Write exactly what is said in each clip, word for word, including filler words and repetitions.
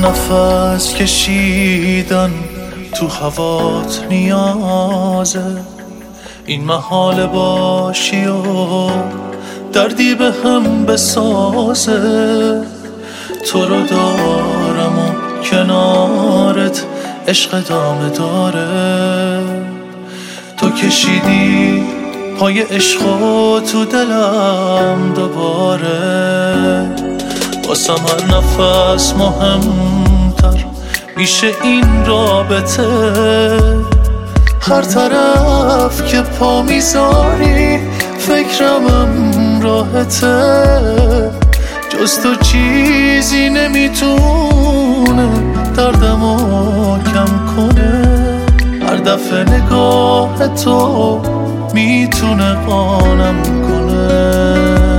نفس کشیدن تو هوات نیازه، این محال باشی و دردی به هم بسازه. تو رو دارم و کنارت عشق ادامه داره. تو کشیدی پای عشقو تو دلم دوباره. واسم هر نفس مهمتر میشه این رابطه. هر طرف که پا میذاری فکرمم راحته. جز تو چیزی نمیتونه دردمو کم کنه. هر دفعه نگاه تو میتونه قانم کنه.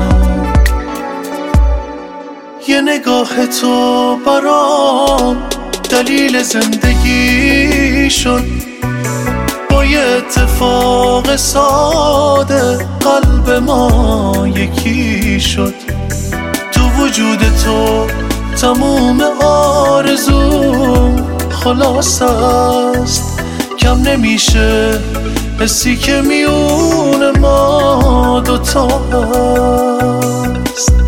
یه نگاه تو برام دلیل زندگی شد. با یه اتفاق ساده قلب ما یکی شد. تو وجود تو تموم آرزوم خلاص است. کم نمیشه حسی که میون ما دوتا هست.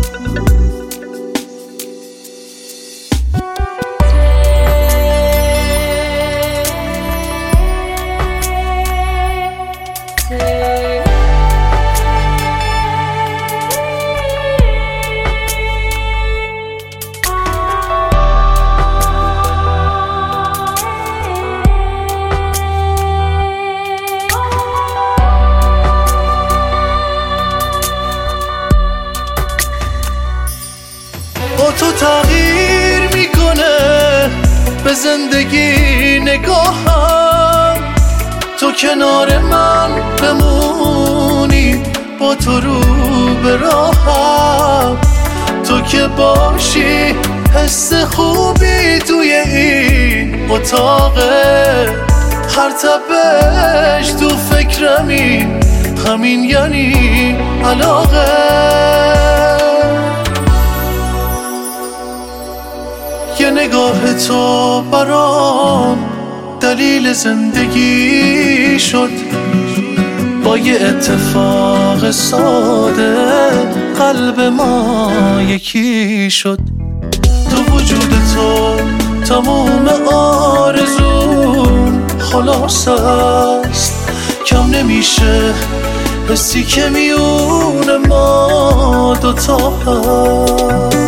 با تو تغییر میکنه به زندگی نگاهم. تو کنار من بمونی با تو رو به راهم. تو که باشی حس خوبی توی این اتاقه. هر تپش تو فکرمی همین یعنی علاقه. یه نگاه تو برام دلیل زندگی شد. با یه اتفاق ساده قلب ما یکی شد. تو وجود تو تموم آرزوم خلاص است. کم نمیشه حسی که میون ما دوتا هست.